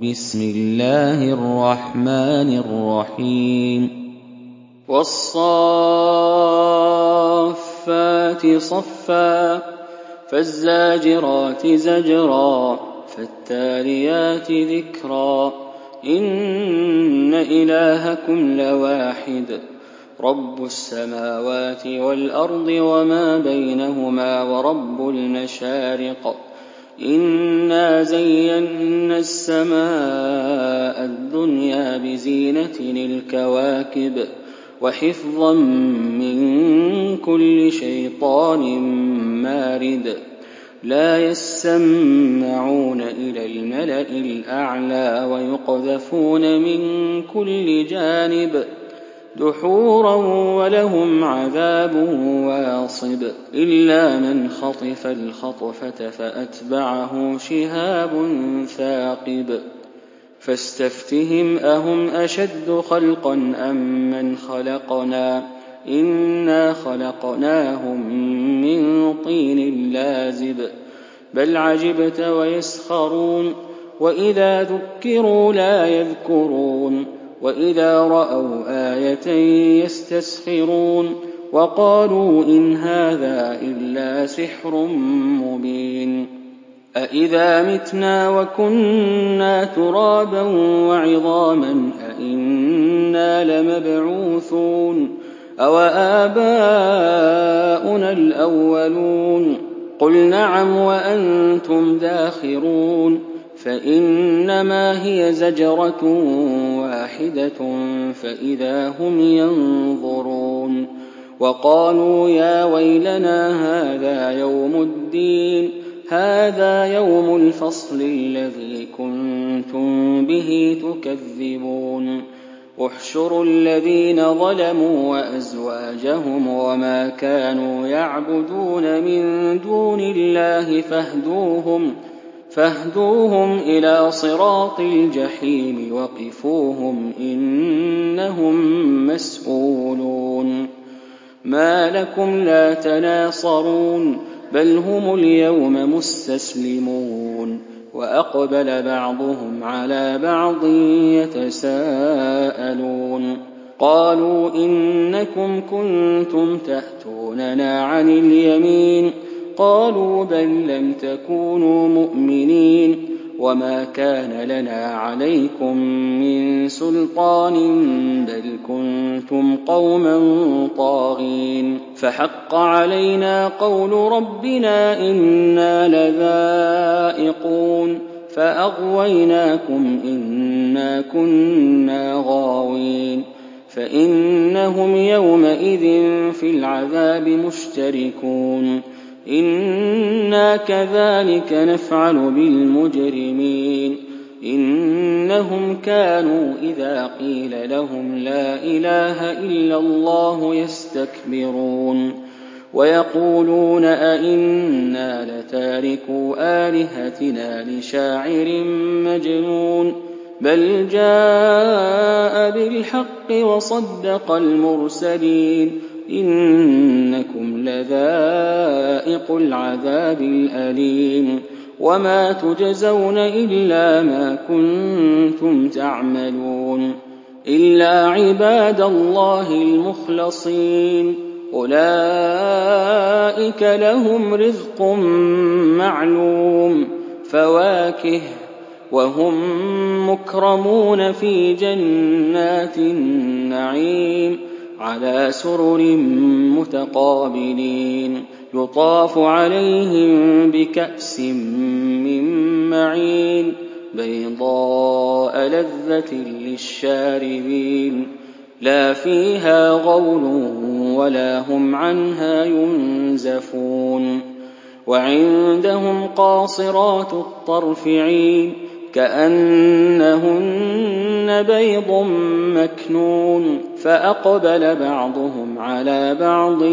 بسم الله الرحمن الرحيم والصافات صفا فالزاجرات زجرا فالتاليات ذكرا إن إلهكم لواحد رب السماوات والأرض وما بينهما ورب المشارق إنا زينا السماء الدنيا بزينة الكواكب وحفظا من كل شيطان مارد لا يسمعون إلى الملأ الأعلى ويقذفون من كل جانب دحورا ولهم عذاب واصب إلا من خطف الخطفة فأتبعه شهاب ثاقب فاستفتهم أهم أشد خلقا أم من خلقنا إنا خلقناهم من طين لازب بل عجبت ويسخرون وإذا ذكروا لا يذكرون وإذا رأوا آية يستسخرون وقالوا إن هذا إلا سحر مبين أإذا متنا وكنا ترابا وعظاما أإنا لمبعوثون أو آباؤنا الأولون قل نعم وأنتم داخرون فإنما هي زجرة واحدة فإذا هم ينظرون وقالوا يا ويلنا هذا يوم الدين هذا يوم الفصل الذي كنتم به تكذبون احشروا الذين ظلموا وأزواجهم وما كانوا يعبدون من دون الله فاهدوهم إلى صراط الجحيم وقفوهم إنهم مسؤولون ما لكم لا تناصرون بل هم اليوم مستسلمون وأقبل بعضهم على بعض يتساءلون قالوا إنكم كنتم تأتوننا عن اليمين قالوا بل لم تكونوا مؤمنين وما كان لنا عليكم من سلطان بل كنتم قوما طاغين فحق علينا قول ربنا إنا لذائقون فأغويناكم إنا كنا غاوين فإنهم يومئذ في العذاب مشتركون إنا كذلك نفعل بالمجرمين إنهم كانوا إذا قيل لهم لا إله إلا الله يستكبرون ويقولون أئنا لتاركو آلهتنا لشاعر مجنون بل جاء بالحق وصدق المرسلين إنكم لذائقو العذاب الأليم وما تجزون إلا ما كنتم تعملون إلا عباد الله المخلصين أولئك لهم رزق معلوم فواكه وهم مكرمون في جنات النعيم على سرر متقابلين يطاف عليهم بكأس من معين بيضاء لذة للشاربين لا فيها غول ولا هم عنها ينزفون وعندهم قاصرات الطرف عين كأنهن بيض مكنون فأقبل بعضهم على بعض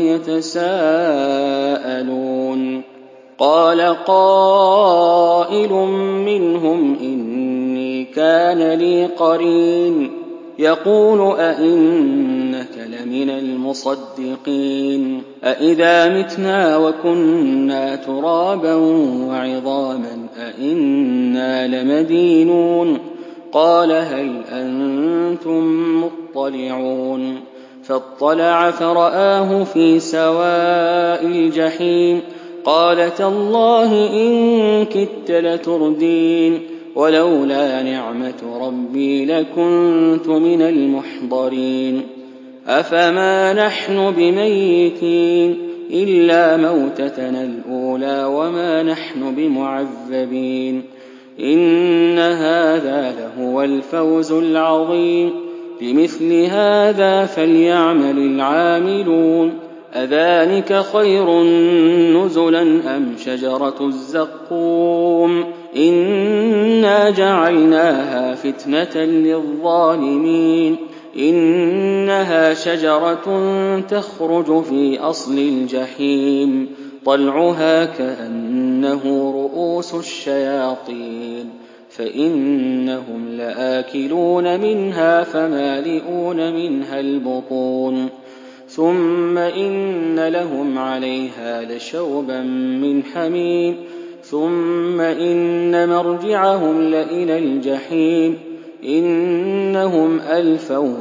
يتساءلون قال قائل منهم إني كان لي قرين يقول أئنك لمن المصدقين أئذا متنا وكنا ترابا وعظاما أئنا لمدينون قال هل أنتم مطلعون فاطلع فرآه في سواء الجحيم قال تالله إن كدت لتردين ولولا نعمة ربي لكنت من المحضرين أفما نحن بميتين إلا موتتنا الأولى وما نحن بمعذبين إن هذا لهو الفوز العظيم بمثل هذا فليعمل العاملون أذلك خير نزلا أم شجرة الزقوم إنا جعلناها فتنة للظالمين إنها شجرة تخرج في أصل الجحيم طلعها كأنه رؤوس الشياطين فإنهم لآكلون منها فمالئون منها البطون ثم إن لهم عليها لشوبا من حميم ثم إن مرجعهم لإلى الجحيم إنهم ألفوا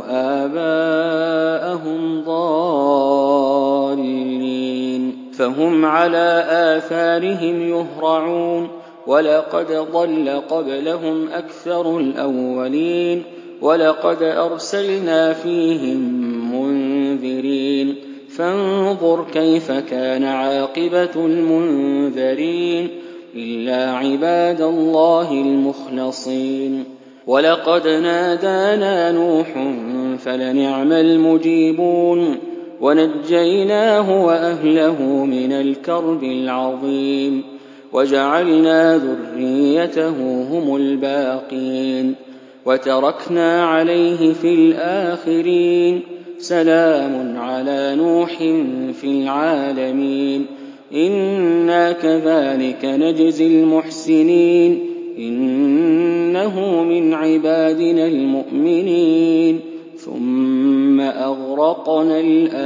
آباءهم ضالين فهم على آثارهم يهرعون ولقد ضل قبلهم أكثر الأولين ولقد أرسلنا فيهم منذرين فانظر كيف كان عاقبة المنذرين إلا عباد الله المخلصين ولقد نادانا نوح فلنعم المجيبون ونجيناه وأهله من الكرب العظيم وجعلنا ذريته هم الباقين وتركنا عليه في الآخرين سلام على نوح في العالمين إنا كذلك نجزي المحسنين إنه من عبادنا المؤمنين ثم أغرقنا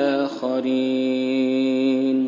الآخرين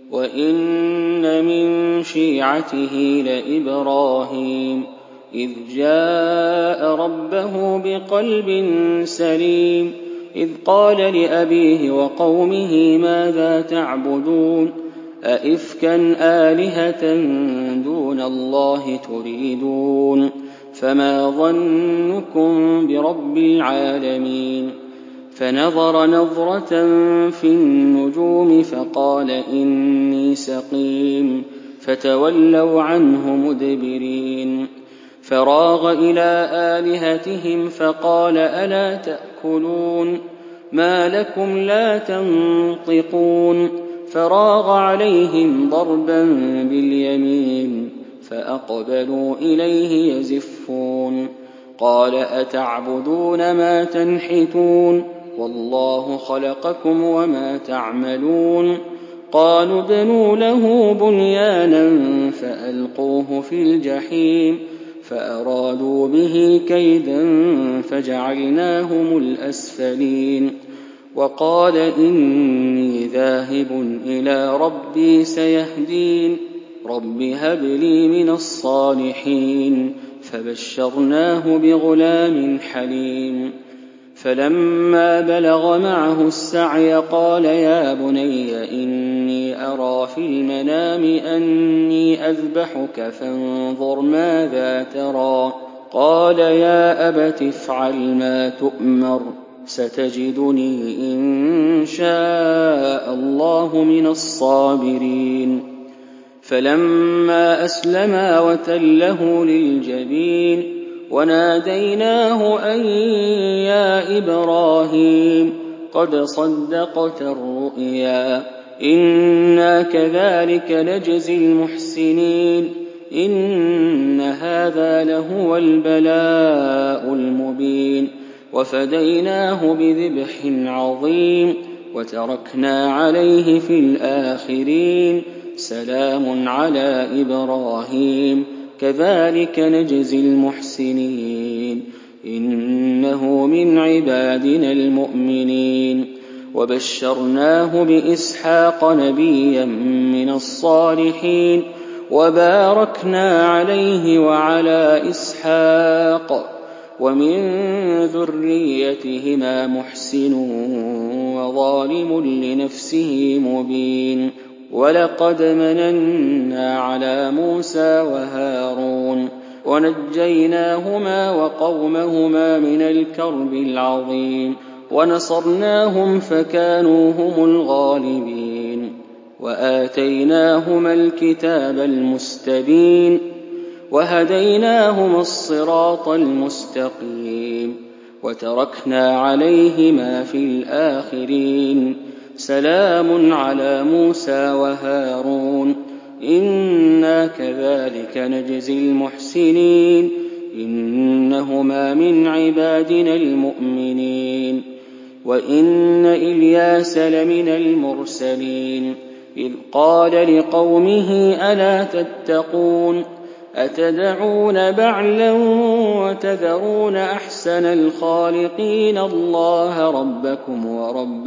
وإن من شيعته لإبراهيم إذ جاء ربه بقلب سليم إذ قال لأبيه وقومه ماذا تعبدون أئفكا آلهة دون الله تريدون فما ظنكم برب العالمين فنظر نظرة في النجوم فقال إني سقيم فتولوا عنه مدبرين فراغ إلى آلهتهم فقال ألا تأكلون ما لكم لا تنطقون فراغ عليهم ضربا باليمين فأقبلوا إليه يزفون قال أتعبدون ما تنحتون والله خلقكم وما تعملون قالوا ابنوا له بنيانا فألقوه في الجحيم فأرادوا به كيدا فجعلناهم الأسفلين وقال إني ذاهب إلى ربي سيهدين رب هب لي من الصالحين فبشرناه بغلام حليم فلما بلغ معه السعي قال يا بني إني أرى في المنام أني أذبحك فانظر ماذا ترى قال يا أبت افعل ما تؤمر ستجدني إن شاء الله من الصابرين فلما أسلما وتله للجبين وناديناه أن يا إبراهيم قد صدقت الرؤيا إنا كذلك نجزي المحسنين إن هذا لهو البلاء المبين وفديناه بذبح عظيم وتركنا عليه في الآخرين سلام على إبراهيم كذلك نجزي المحسنين إنه من عبادنا المؤمنين وبشرناه بإسحاق نبيا من الصالحين وباركنا عليه وعلى إسحاق ومن ذريتهما محسن وظالم لنفسه مبين ولقد مننا على موسى وهارون ونجيناهما وقومهما من الكرب العظيم ونصرناهم فكانوا هم الغالبين وآتيناهما الكتاب المستبين وهديناهما الصراط المستقيم وتركنا عليهما في الآخرين سلام على موسى وهارون إنا كذلك نجزي المحسنين إنهما من عبادنا المؤمنين وإن إلياس لمن المرسلين إذ قال لقومه ألا تتقون أتدعون بعلا وتذرون أحسن الخالقين الله ربكم ورب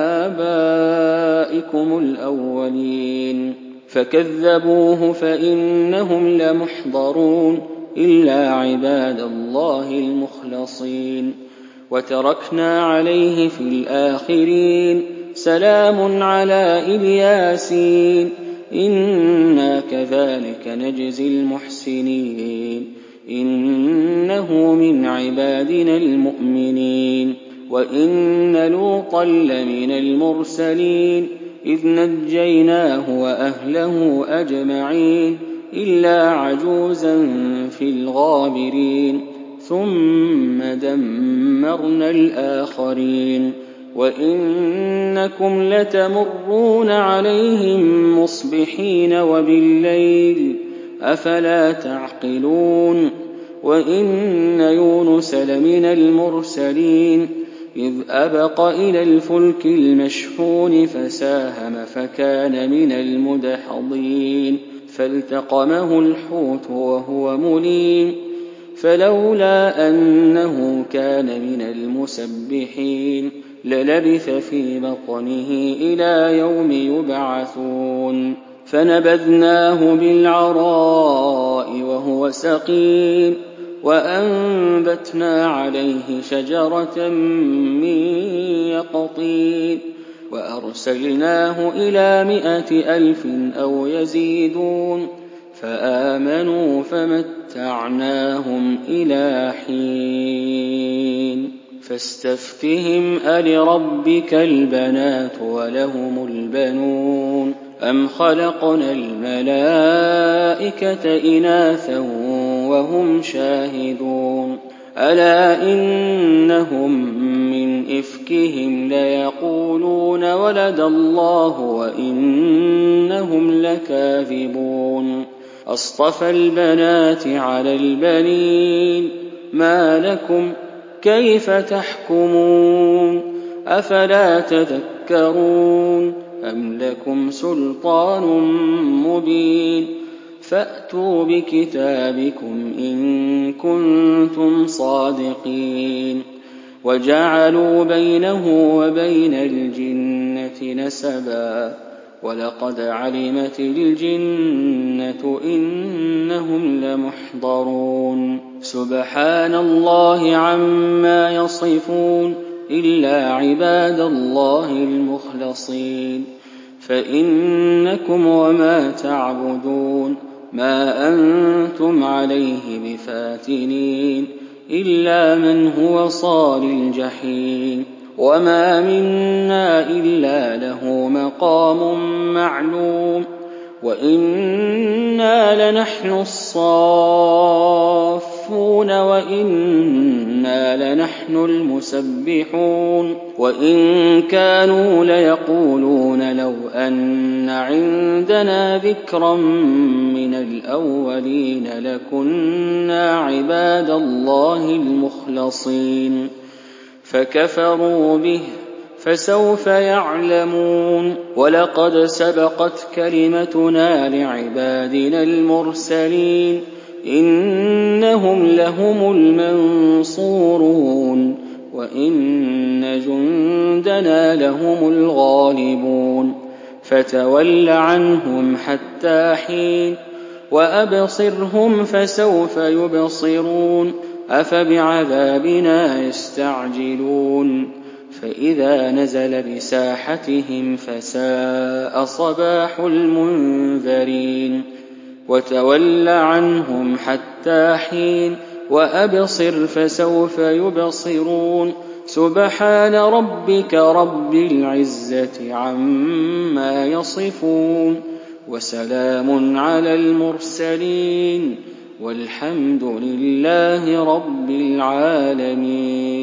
آبائكم الأولين فكذبوه فإنهم لمحضرون إلا عباد الله المخلصين وتركنا عليه في الآخرين سلام على إلياسين إنا كذلك نجزي المحسنين إنه من عبادنا المؤمنين وإن لوطا لمن المرسلين إذ نجيناه وأهله أجمعين إلا عجوزا في الغابرين ثم دمرنا الآخرين وإنكم لتمرون عليهم مصبحين وبالليل أفلا تعقلون وإن يونس لمن المرسلين إذ أبق إلى الفلك المشحون فساهم فكان من المدحضين فالتقمه الحوت وهو مليم فلولا أنه كان من المسبحين للبث في بطنه إلى يوم يبعثون فنبذناه بالعراء وهو سقيم وأنبتنا عليه شجرة من يقطين وأرسلناه إلى 100,000 أو يزيدون فآمنوا فمتعناهم إلى حين فاستفتهم ألربك البنات ولهم البنون أم خلقنا الملائكة إناثا وهم شاهدون ألا إنهم من إفكهم ليقولون ولد الله وإنهم لكاذبون أصطفى البنات على البنين ما لكم كيف تحكمون أفلا تذكرون أم لكم سلطان مبين فأتوا بكتابكم إن كنتم صادقين وجعلوا بينه وبين الجنة نسبا ولقد علمت الجنة إنهم لمحضرون سبحان الله عما يصفون إلا عباد الله المخلصين فإنكم وما تعبدون ما أنتم عليه بفاتنين إلا من هو صال الجحيم وما منا إلا له مقام معلوم وإنا لنحن الصافون وإنا لنحن المسبحون وإن كانوا ليقولون لو أن عندنا ذكرا من الأولين لكنا عباد الله المخلصين فكفروا به فسوف يعلمون ولقد سبقت كلمتنا لعبادنا المرسلين إنهم لهم المنصورون وإن جندنا لهم الغالبون فتول عنهم حتى حين وأبصرهم فسوف يبصرون أفبعذابنا يستعجلون فإذا نزل بساحتهم فساء صباح المنذرين وتول عنهم حتى حين وأبصر فسوف يبصرون سبحان ربك رب العزة عما يصفون وسلام على المرسلين والحمد لله رب العالمين.